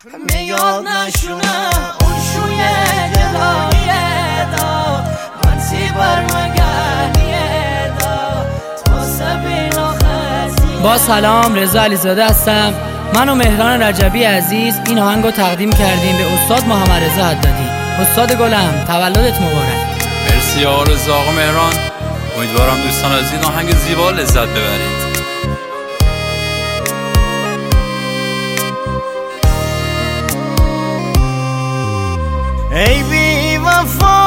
میاد نشونه اون شوی جداییه دا من سی برمگلیه دا تو سبین و خزیه. با سلام، رضا علیزاده هستم. من و مهران رجبی عزیز این آهنگو تقدیم کردیم به استاد محمد رضا حدادی. استاد گلم تولدت مبارک. مرسی آقا رضا، آقا مهران. امیدوارم دوستان از این آهنگ زیبا لذت ببرید. ای بی وفا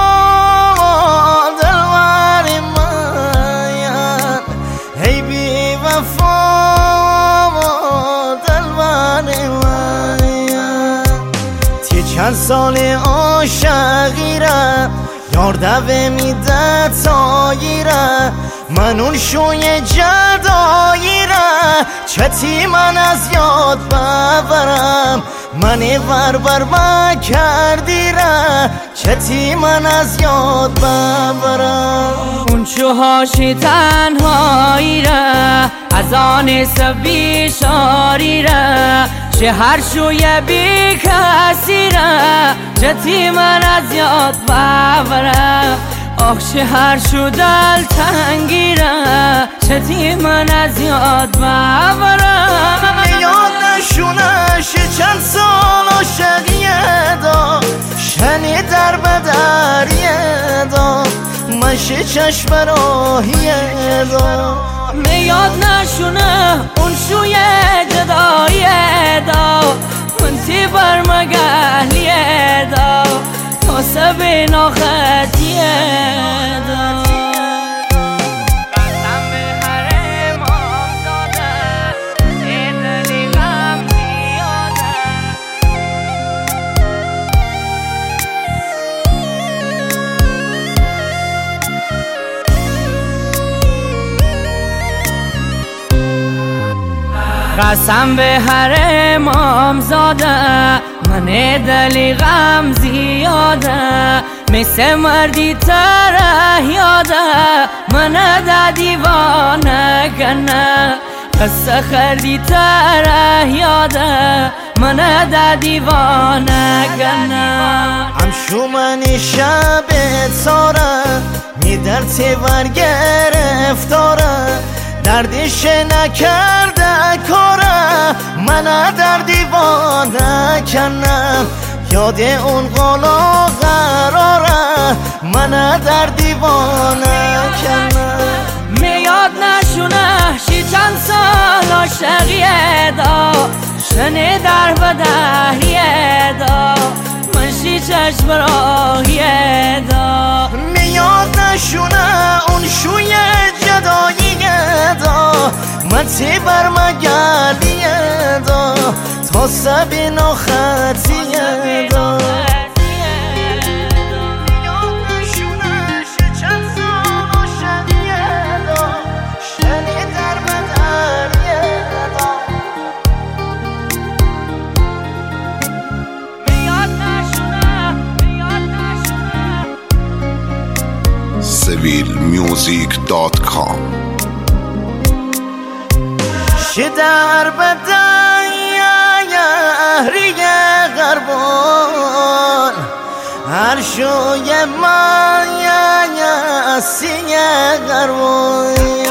دلوار من، ای بی وفا دلوار من، تی چند سال عاشقی را یار دوه میده تاییره من اون شوی جدایی را چتی من از یاد ببرم من ور کردی را چتی من از یاد ببرم اون چوهاشی تنهایی را از آن سبی شاری را شهر شوی بی کسی را چتی من از یاد ببرم آخ شهر شو دل تنگی را چتی من از یاد ببرم یاد نشونش چند سال عاشقیه دا شنی در بدریه دا مشه چشم راهیه دا میاد نشونه اون شوی جداییه دا منتی برمگلیه دا تو سبین و خطیه دا قسم به هر امام زاده من دلی غم زیاده مثل مردی تره یاده من دا دیوانه کنه قصه خردی تره یاده من دا دیوانه کنه همشو من شب ساره می در تیور گرفتاره دردش نکرده کاره من در دیوانه کنم یاد اون قلا قراره من در دیوانه کنم میاد نشونه شی چند سال عاشقیه دا شنی در بدهیه دا من شی چشم راهیه دا میاد نشونه اون شوی جداییه دا من تی برمگلیه دا تا سبین و خطیه دا civilmusic.com شدر بدایهری غربان هر شوی من سیه غربان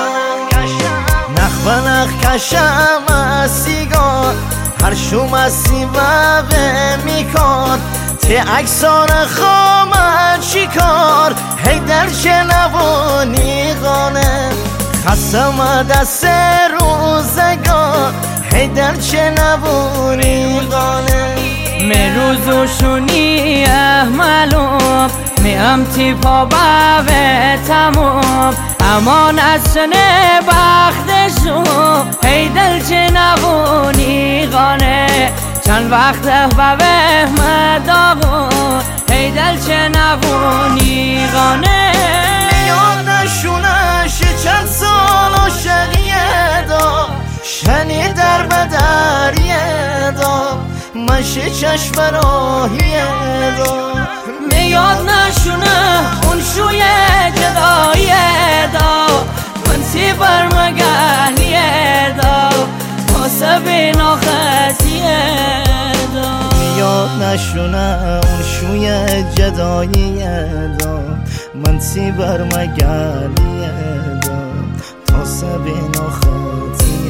نخ بنخ کشم سیگار هر شو مسیبه میکن تی اکسان خامد شکار هی در شنوانی غانه خسم دست روزگار هی در شنوانی غانه می روزوشونی معلوم می امتی پا باوه تموم امان از شنه بختشو هی دل چه نبونی غانه چند وقت باوه مداغون هی دل چه نبونی غانه یاد نشونش چند سال عاشقیه دا شنی در بدریه دا مشه چشم راهیه دا میاد نشونه اون شوی جداییه دا من سی برمگلیه دا تا سبین و خطیه دا نشونه اون شوی جداییه دا من تی بر مگالیه دا تا سبین و خطی